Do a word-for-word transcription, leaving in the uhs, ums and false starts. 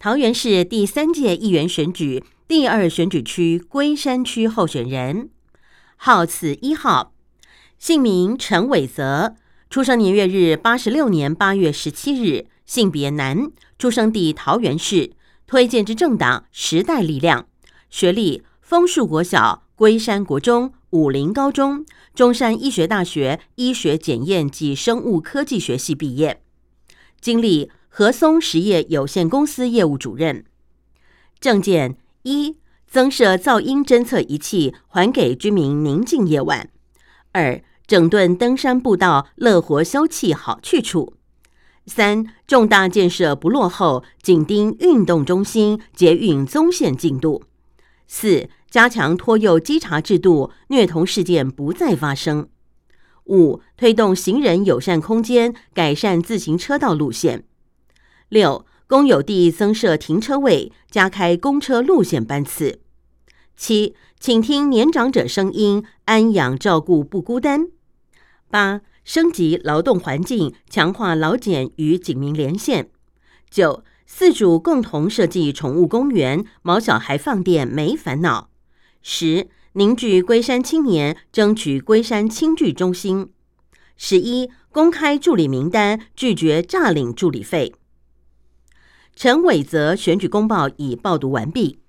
桃园市第三届议员选举第二选举区龟山区候选人，号次一号，姓名陈伟泽，出生年月日八十六年八月十七日，性别男，出生地桃园市，推荐之政党时代力量，学历枫树国小、龟山国中、武林高中、中山医学大学医学检验及生物科技学系毕业，经历和松实业有限公司业务主任。政见一，增设噪音侦测仪器，还给居民宁静夜晚；二，整顿登山步道，乐活休憩好去处；三，重大建设不落后，紧盯运动中心、捷运棕线进度；四，加强托幼稽查制度，虐童事件不再发生；五，推动行人友善空间，改善自行车道路线；六，公有地增设停车位，加开公车路线班次；七，倾听年长者声音，安养照顾不孤单；八，升级劳动环境，强化劳检与警民连线；九，饲主共同设计宠物公园，毛小孩放电没烦恼；十，凝聚龟山青年，争取龟山青聚中心；十一，公开助理名单，拒绝诈领助理费。陈伟泽选举公报已报读完毕。